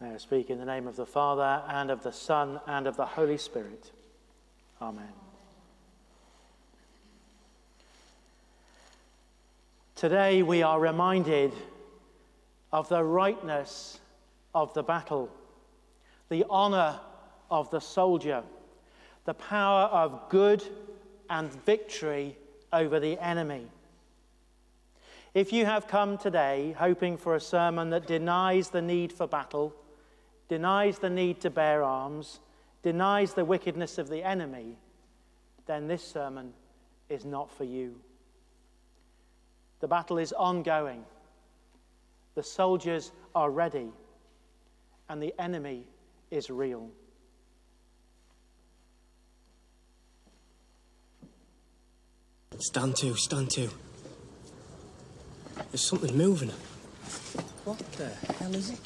May I speak in the name of the Father, and of the Son, and of the Holy Spirit. Amen. Today we are reminded of the rightness of the battle, the honour of the soldier, the power of good and victory over the enemy. If you have come today hoping for a sermon that denies the need for battle, denies the need to bear arms, denies the wickedness of the enemy, then this sermon is not for you. The battle is ongoing. The soldiers are ready, and the enemy is real. Stand to, stand to. There's something moving. What the hell is it?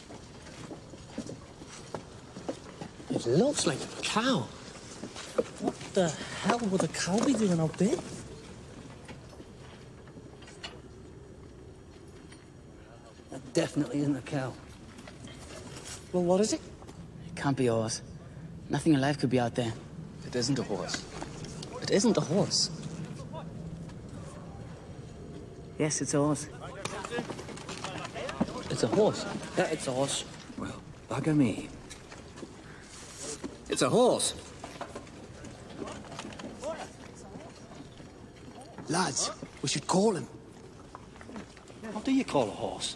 It looks like a cow. What the hell would a cow be doing out there? That definitely isn't a cow. Well, what is it? It can't be a horse. Nothing alive could be out there. It isn't a horse. It isn't a horse. Yes, it's a horse. It's a horse. Yeah, it's a horse. Well, bugger me. It's a horse. Lads, we should call him. What do you call a horse?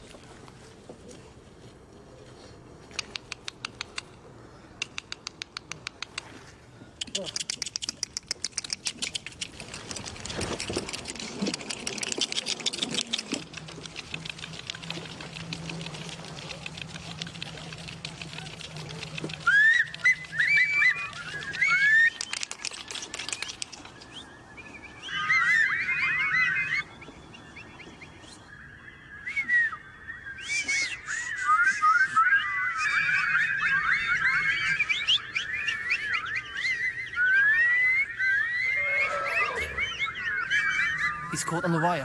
He's caught on the wire.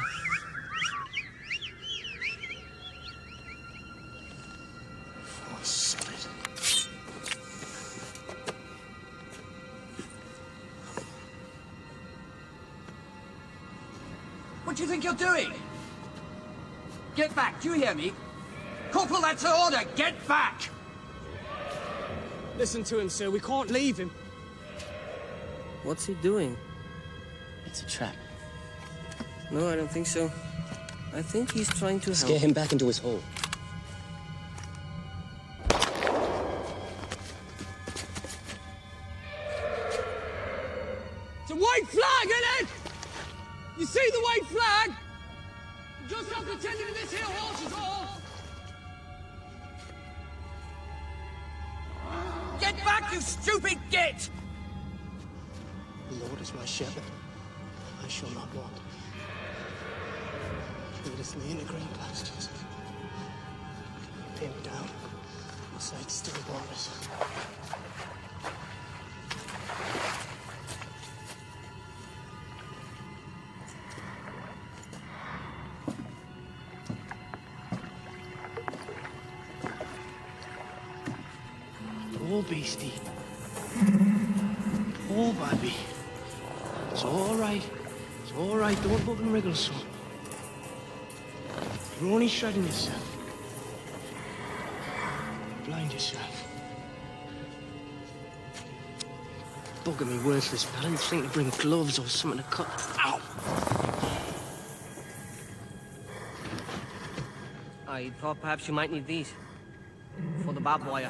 Oh, solid. What do you think you're doing? Get back, do you hear me? Corporal, that's an order, get back! Listen to him, sir. We can't leave him. What's he doing? It's a trap. No, I don't think so. I think he's trying to Scare help. him back into his hole. It's a white flag, isn't it? You see the white flag? Just not pretending this here horse is all. Get back, you stupid git! The Lord is my shepherd. I shall not want. He leadeth me in the green pastures. Pin down beside still waters. Oh, beastie. Oh, baby. It's all right. It's all right. Don't bug and wriggle, son. You're only shredding yourself. Blind yourself. Bugging me worthless, but I didn't think to bring gloves or something to cut. Ow! I thought perhaps you might need these. For the barbed wire.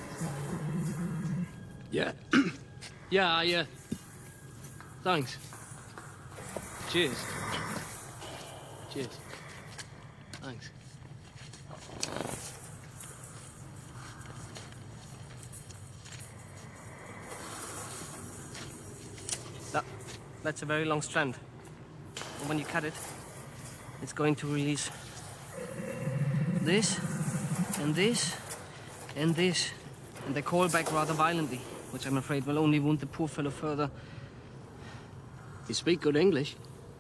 Yeah. Yeah, thanks. Cheers. Cheers. Thanks. That's a very long strand. And when you cut it, it's going to release this, and this, and this. And they call back rather violently, which I'm afraid will only wound the poor fellow further. You speak good English.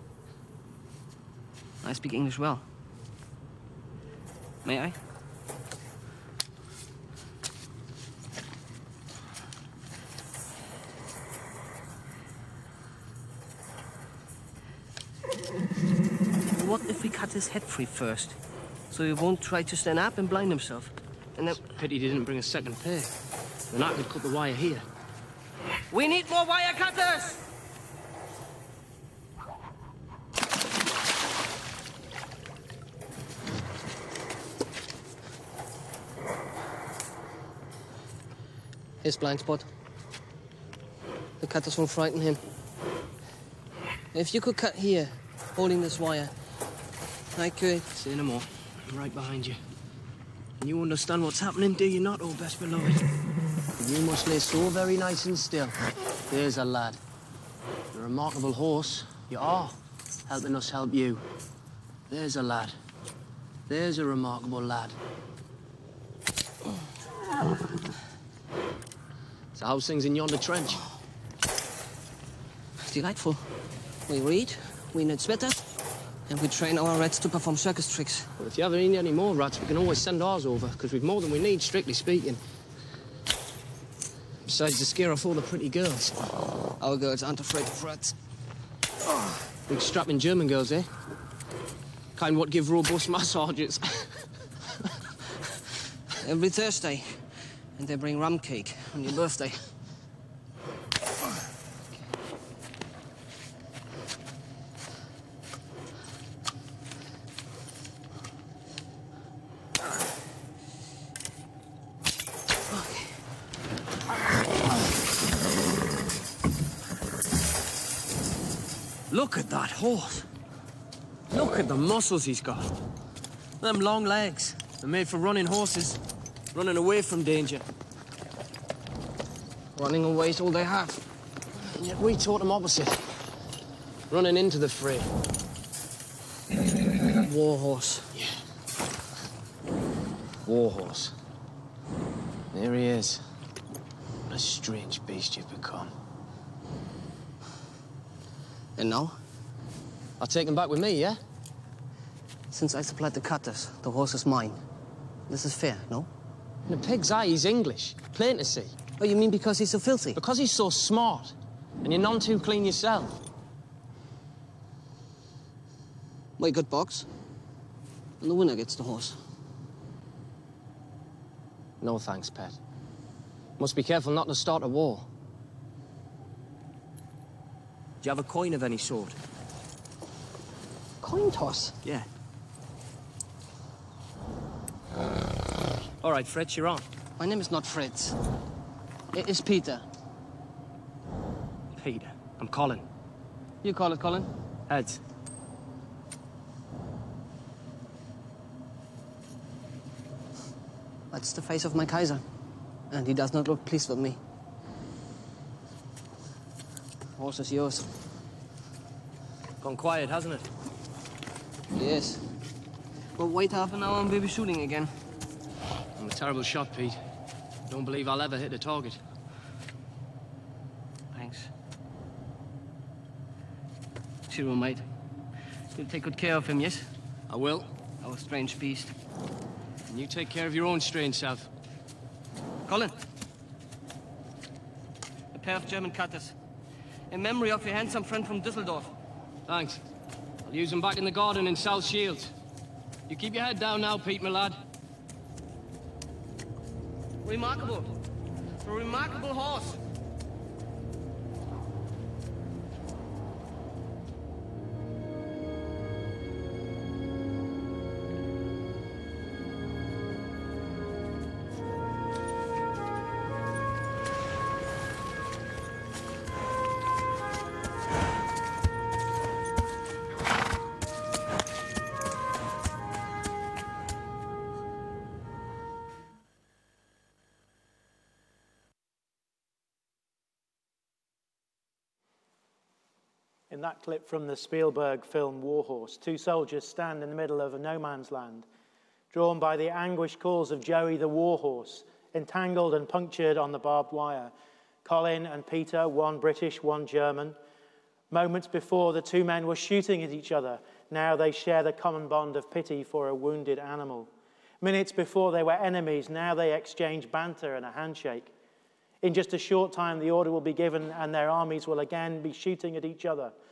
I speak English well. May I? what if we cut his head free first? So he won't try to stand up and blind himself. And then... Pity he didn't bring a second pair. Then I could cut the wire here. We need more wire cutters! Here's blind spot. The cutters won't frighten him. If you could cut here, holding this wire, I could... Say no more. I'm right behind you. And you understand what's happening, do you not, oh best beloved? You must lay so very nice and still. There's a lad. A remarkable horse. You are helping us help you. There's a lad. There's a remarkable lad. So how's things in yonder trench? Delightful. We read, we knit sweaters, and we train our rats to perform circus tricks. Well, if you ever need any more rats, we can always send ours over, because we've more than we need, strictly speaking. Besides, to scare off all the pretty girls. Our girls aren't afraid of rats. Big strapping German girls, eh? Kind what give robust massages. Every Thursday. And they bring rum cake on your birthday. Look at that horse. Look at the muscles he's got. Them long legs. They're made for running horses. Running away from danger. Running away is all they have. And yet we taught them opposite. Running into the fray. War horse. Yeah. War horse. There he is. What a strange beast you've become. And now? I'll take him back with me, yeah? Since I supplied the cutters, the horse is mine. This is fair, no? In a pig's eye, he's English. Plain to see. Oh, you mean because he's so filthy? Because he's so smart. And you're none too clean yourself. Wait, good box. And the winner gets the horse. No thanks, pet. Must be careful not to start a war. Do you have a coin of any sort? Coin toss? Yeah. All right, Fritz, you're on. My name is not Fritz. It is Peter. Peter. I'm Colin. You call it, Colin? Heads. That's the face of my Kaiser. And he does not look pleased with me. Horse is yours. Gone quiet, hasn't it? Yes. But wait half an hour and we'll be shooting again. I'm a terrible shot, Pete. Don't believe I'll ever hit a target. Thanks. Cheerio, mate. You'll take good care of him, yes? I will. Our strange beast. And you take care of your own strange self. Colin. A pair of German cutters. In memory of your handsome friend from Düsseldorf. Thanks. I'll use them back in the garden in South Shields. You keep your head down now, Pete, my lad. Remarkable. A remarkable horse. In that clip from the Spielberg film War Horse, two soldiers stand in the middle of a no man's land, drawn by the anguished calls of Joey the war horse, entangled and punctured on the barbed wire. Colin and Peter, one British, one German. Moments before, the two men were shooting at each other. Now they share the common bond of pity for a wounded animal. Minutes before, they were enemies. Now they exchange banter and a handshake. In just a short time, the order will be given and their armies will again be shooting at each other.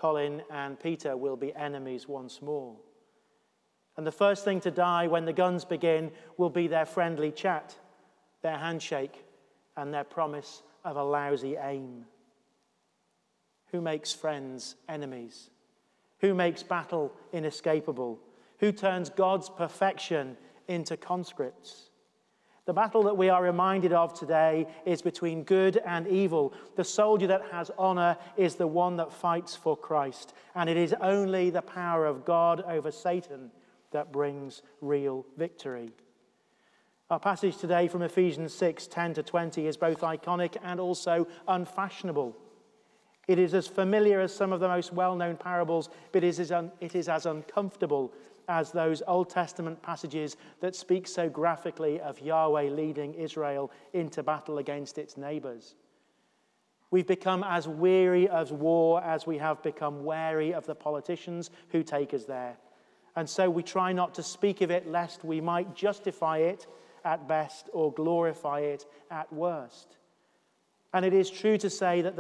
Colin and Peter will be enemies once more. And the first thing to die when the guns begin will be their friendly chat, their handshake, and their promise of a lousy aim. Who makes friends enemies? Who makes battle inescapable? Who turns God's perfection into conscripts? The battle that we are reminded of today is between good and evil. The soldier that has honor is the one that fights for Christ. And it is only the power of God over Satan that brings real victory. Our passage today from Ephesians 6:10-20 is both iconic and also unfashionable. It is as familiar as some of the most well-known parables, but it is as uncomfortable as those Old Testament passages that speak so graphically of Yahweh leading Israel into battle against its neighbors. We've become as weary of war as we have become wary of the politicians who take us there. And so we try not to speak of it lest we might justify it at best or glorify it at worst. And it is true to say that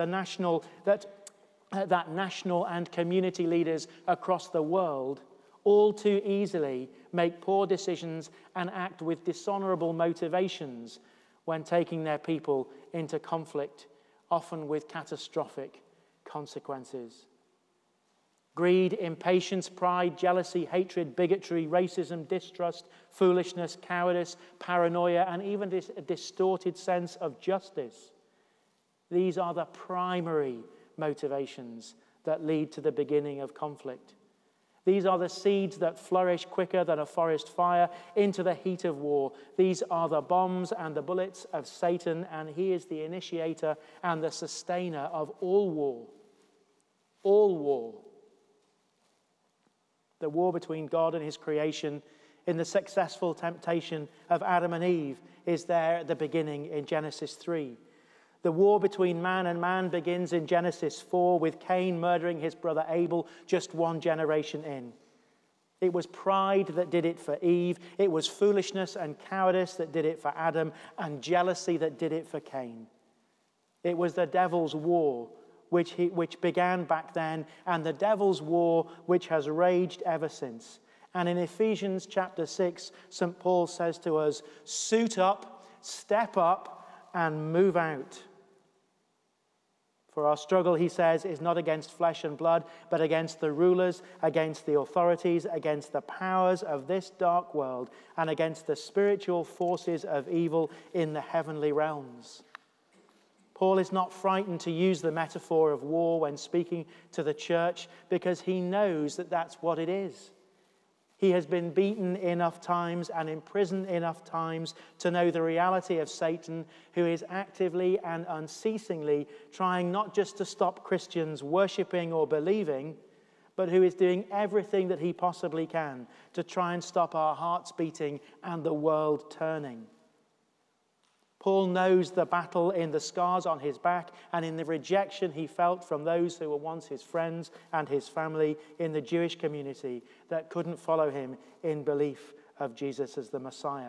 that national and community leaders across the world all too easily make poor decisions and act with dishonorable motivations when taking their people into conflict, often with catastrophic consequences. Greed, impatience, pride, jealousy, hatred, bigotry, racism, distrust, foolishness, cowardice, paranoia, and even a distorted sense of justice. These are the primary motivations that lead to the beginning of conflict. These are the seeds that flourish quicker than a forest fire into the heat of war. These are the bombs and the bullets of Satan, and he is the initiator and the sustainer of all war. All war. The war between God and his creation in the successful temptation of Adam and Eve is there at the beginning in Genesis 3. The war between man and man begins in Genesis 4 with Cain murdering his brother Abel just one generation in. It was pride that did it for Eve. It was foolishness and cowardice that did it for Adam, and jealousy that did it for Cain. It was the devil's war which began back then, and the devil's war which has raged ever since. And in Ephesians chapter 6, St. Paul says to us, suit up, step up, and move out. For our struggle, he says, is not against flesh and blood, but against the rulers, against the authorities, against the powers of this dark world, and against the spiritual forces of evil in the heavenly realms. Paul is not frightened to use the metaphor of war when speaking to the church because he knows that that's what it is. He has been beaten enough times and imprisoned enough times to know the reality of Satan, who is actively and unceasingly trying not just to stop Christians worshipping or believing, but who is doing everything that he possibly can to try and stop our hearts beating and the world turning. Paul knows the battle in the scars on his back and in the rejection he felt from those who were once his friends and his family in the Jewish community that couldn't follow him in belief of Jesus as the Messiah.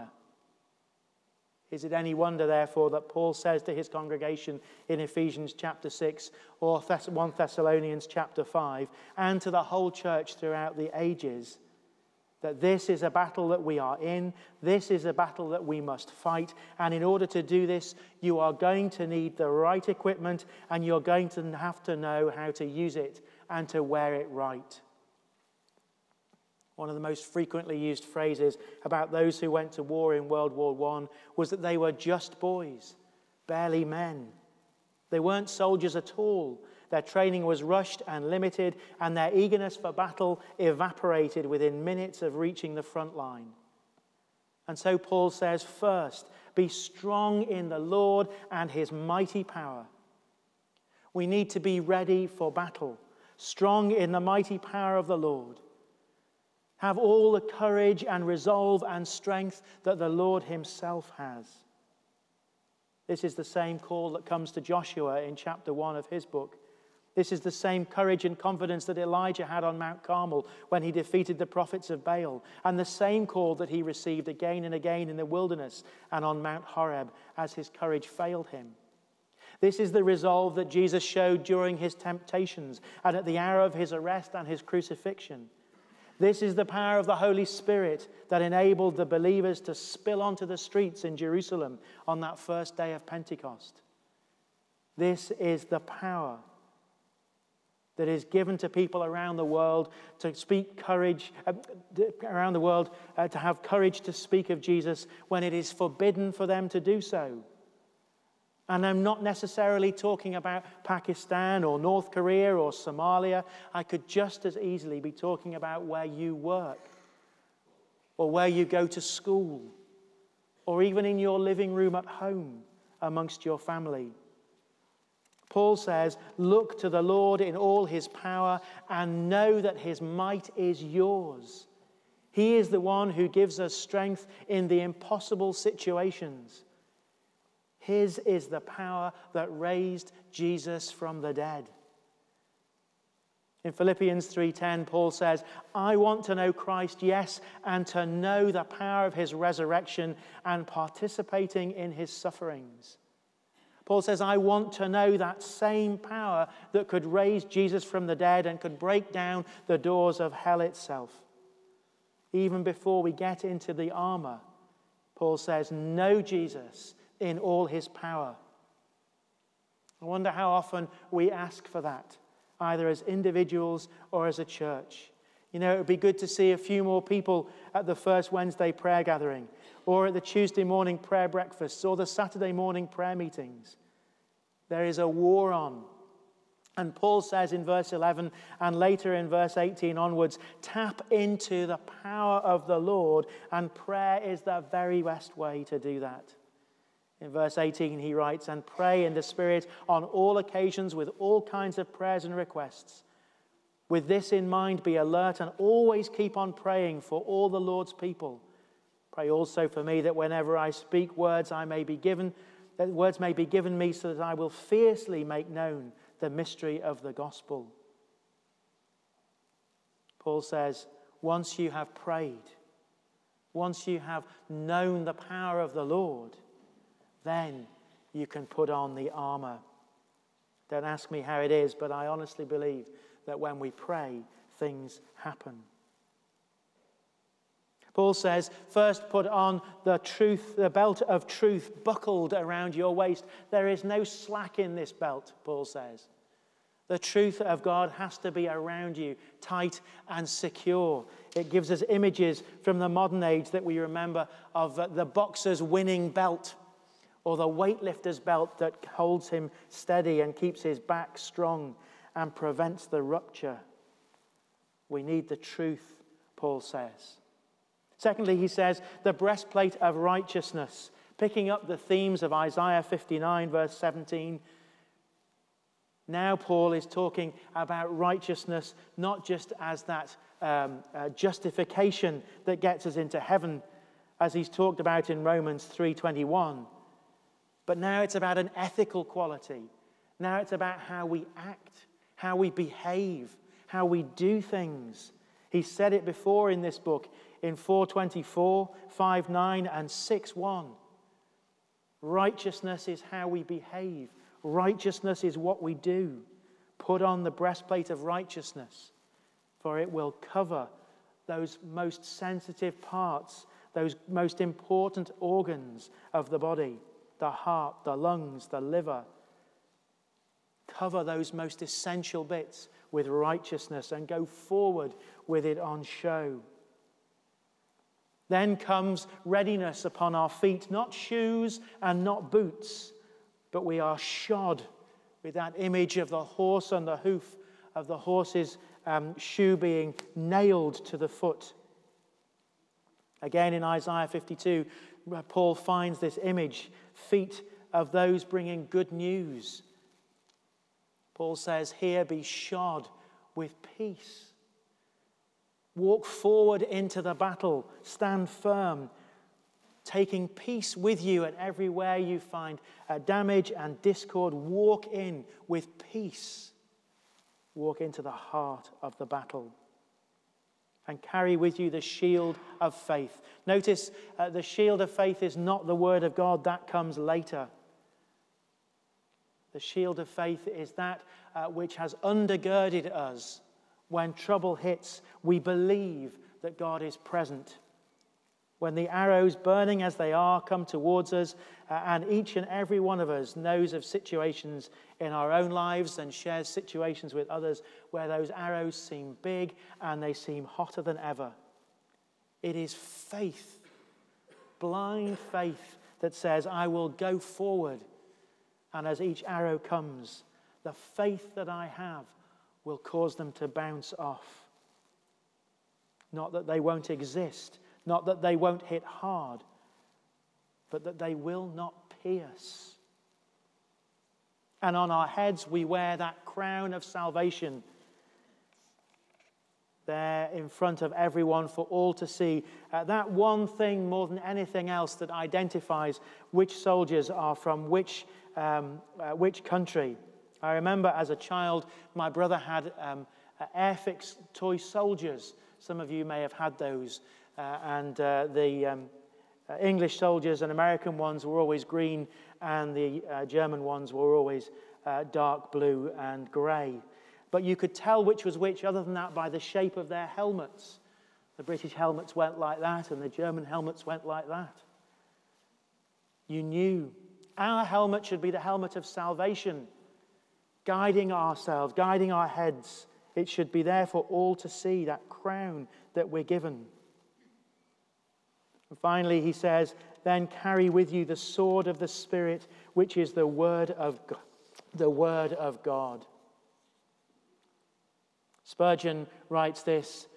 Is it any wonder, therefore, that Paul says to his congregation in Ephesians chapter 6 or 1 Thessalonians chapter 5 and to the whole church throughout the ages that this is a battle that we are in, this is a battle that we must fight, and in order to do this, you are going to need the right equipment, and you're going to have to know how to use it and to wear it right. One of the most frequently used phrases about those who went to war in World War I was that they were just boys, barely men. They weren't soldiers at all. Their training was rushed and limited, and their eagerness for battle evaporated within minutes of reaching the front line. And so Paul says, first, be strong in the Lord and his mighty power. We need to be ready for battle, strong in the mighty power of the Lord. Have all the courage and resolve and strength that the Lord himself has. This is the same call that comes to Joshua in chapter 1 of his book. This is the same courage and confidence that Elijah had on Mount Carmel when he defeated the prophets of Baal, and the same call that he received again and again in the wilderness and on Mount Horeb as his courage failed him. This is the resolve that Jesus showed during his temptations and at the hour of his arrest and his crucifixion. This is the power of the Holy Spirit that enabled the believers to spill onto the streets in Jerusalem on that first day of Pentecost. This is the power that is given to people around the world to speak courage, around the world to have courage to speak of Jesus when it is forbidden for them to do so. And I'm not necessarily talking about Pakistan or North Korea or Somalia. I could just as easily be talking about where you work or where you go to school or even in your living room at home amongst your family. Paul says, look to the Lord in all his power and know that his might is yours. He is the one who gives us strength in the impossible situations. His is the power that raised Jesus from the dead. In Philippians 3:10, Paul says, I want to know Christ, yes, and to know the power of his resurrection and participating in his sufferings. Paul says, I want to know that same power that could raise Jesus from the dead and could break down the doors of hell itself. Even before we get into the armor, Paul says, know Jesus in all his power. I wonder how often we ask for that, either as individuals or as a church. You know, it would be good to see a few more people at the first Wednesday prayer gathering, or at the Tuesday morning prayer breakfasts, or the Saturday morning prayer meetings. There is a war on. And Paul says in verse 11 and later in verse 18 onwards, tap into the power of the Lord, and prayer is the very best way to do that. In verse 18 he writes, and pray in the Spirit on all occasions with all kinds of prayers and requests. With this in mind, be alert and always keep on praying for all the Lord's people. Pray also for me that whenever I speak words may be given me so that I will fiercely make known the mystery of the gospel. Paul says, once you have prayed, once you have known the power of the Lord, then you can put on the armor. Don't ask me how it is, but I honestly believe that when we pray, things happen. Paul says, first put on the belt of truth buckled around your waist. There is no slack in this belt, Paul says. The truth of God has to be around you, tight and secure. It gives us images from the modern age that we remember of the boxer's winning belt, or the weightlifter's belt that holds him steady and keeps his back strong and prevents the rupture. We need the truth, Paul says. Secondly, he says, the breastplate of righteousness, picking up the themes of Isaiah 59, verse 17. Now Paul is talking about righteousness, not just as that justification that gets us into heaven, as he's talked about in Romans 3:21. But now it's about an ethical quality. Now it's about how we act, how we behave, how we do things. He said it before in this book in 4:24, 5:9, and 6:1. Righteousness is how we behave. Righteousness is what we do. Put on the breastplate of righteousness, for it will cover those most sensitive parts, those most important organs of the body. The heart, the lungs, the liver. Cover those most essential bits with righteousness and go forward with it on show. Then comes readiness upon our feet, not shoes and not boots, but we are shod with that image of the horse and the hoof of the horse's shoe being nailed to the foot. Again in Isaiah 52, Paul finds this image, feet of those bringing good news. Paul says, here be shod with peace. Walk forward into the battle, stand firm, taking peace with you at everywhere you find damage and discord. Walk in with peace. Walk into the heart of the battle. And carry with you the shield of faith. Notice the shield of faith is not the word of God. That comes later. The shield of faith is that which has undergirded us. When trouble hits, we believe that God is present. When the arrows, burning as they are, come towards us, and each and every one of us knows of situations in our own lives and shares situations with others where those arrows seem big and they seem hotter than ever. It is faith, blind faith, that says, I will go forward. And as each arrow comes, the faith that I have will cause them to bounce off. Not that they won't exist, not that they won't hit hard, but that they will not pierce. And on our heads we wear that crown of salvation there in front of everyone for all to see. That one thing more than anything else that identifies which soldiers are from which country. I remember as a child, my brother had Airfix toy soldiers. Some of you may have had those. And the English soldiers and American ones were always green, and the German ones were always dark blue and grey. But you could tell which was which, other than that, by the shape of their helmets. The British helmets went like that, and the German helmets went like that. You knew our helmet should be the helmet of salvation, guiding ourselves, guiding our heads. It should be there for all to see, that crown that we're given. And finally, he says, then carry with you the sword of the Spirit, which is the word of God. The word of God. Spurgeon writes this: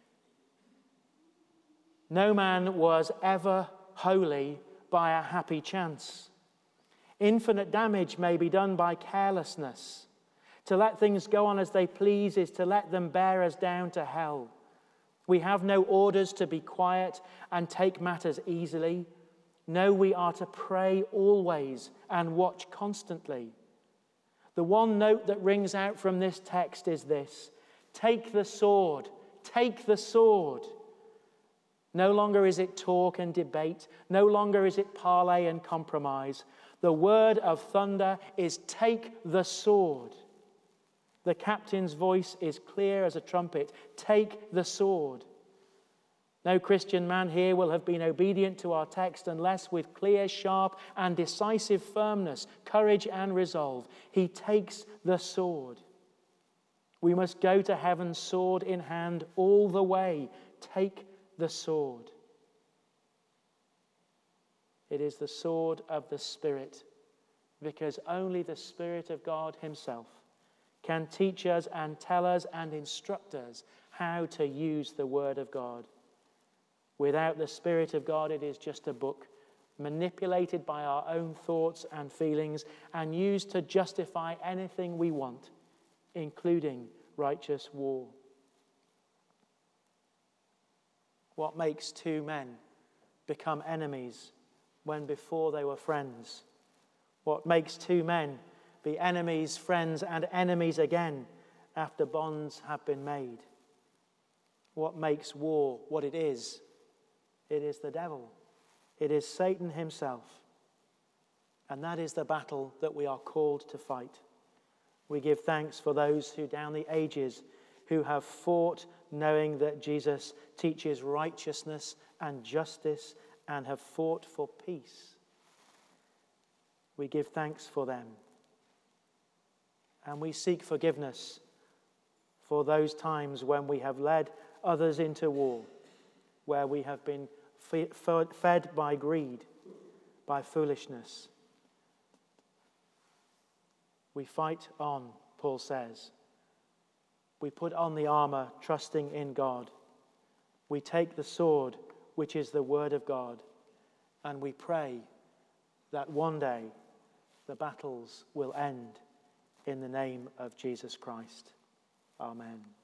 no man was ever holy by a happy chance. Infinite damage may be done by carelessness. To let things go on as they please is to let them bear us down to hell. We have no orders to be quiet and take matters easily. No, we are to pray always and watch constantly. The one note that rings out from this text is this: take the sword, take the sword. No longer is it talk and debate. No longer is it parley and compromise. The word of thunder is take the sword. The captain's voice is clear as a trumpet. Take the sword. No Christian man here will have been obedient to our text unless with clear, sharp, and decisive firmness, courage and resolve, he takes the sword. We must go to heaven sword in hand all the way. Take the sword. It is the sword of the Spirit, because only the Spirit of God himself can teach us and tell us and instruct us how to use the Word of God. Without the Spirit of God, it is just a book manipulated by our own thoughts and feelings and used to justify anything we want, including righteous war. What makes two men become enemies when before they were friends? What makes two men be enemies, friends, and enemies again after bonds have been made? What makes war what it is? It is the devil. It is Satan himself. And that is the battle that we are called to fight. We give thanks for those who down the ages who have fought knowing that Jesus teaches righteousness and justice and have fought for peace. We give thanks for them. And we seek forgiveness for those times when we have led others into war, where we have been fed by greed, by foolishness. We fight on, Paul says. We put on the armor, trusting in God. We take the sword, which is the word of God, and we pray that one day the battles will end in the name of Jesus Christ. Amen.